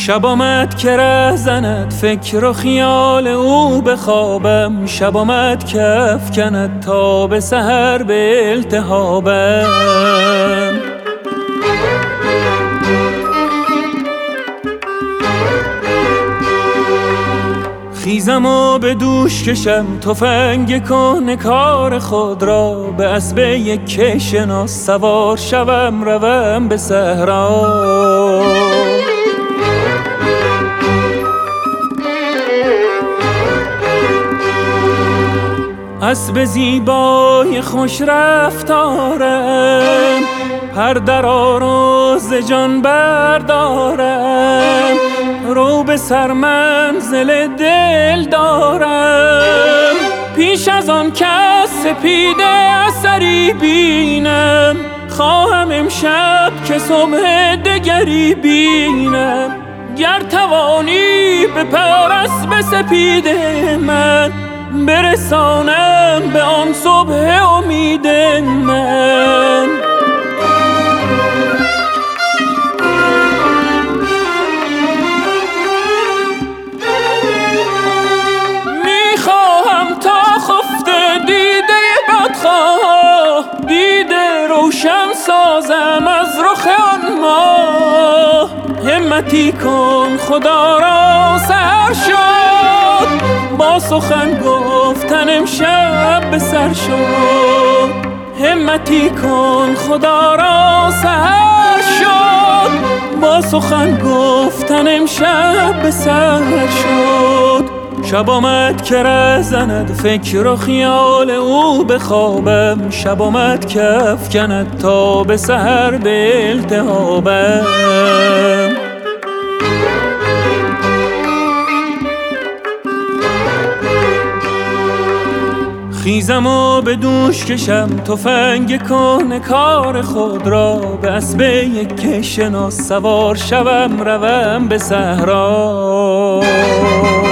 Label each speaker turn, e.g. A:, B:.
A: شب آمد که ره زند فکر و خیال او به خوابم، شب آمد که افکند تا به سحر به التهابم. خیزم و به دوش کشم تفنگ کهنه کار خود را، به اسب یک شناس سوار شوم روم به صحرا. اسب زیبای خوش رفتارم، هر درار و ز جان بردارم، رو به سر منزل دل دارم. پیش از آن کس سپیده اثری بینم، خواهم امشب که صبح دگری بینم. گر توانی به پر اسب سپید من، برسانم به آن صبح امید من. میخواهم تا خفته دیده بدخواه، دیده روشن سازم از رخ آن ماه. همتی کن خدا را سحر شد، با سخن گفتن امشب به سر شد. همتی کن خدا را سحر شد، با سخن گفتن امشب به سر شد. شب آمد که ره زند فکر و خیال او به خوابم، شب آمد که افکند تا به سحر به التهابم. خیزم و به دوش کشم تفنگ کهنه کار خود را، به اسب یک شناس سوار شوم روم به صحرا.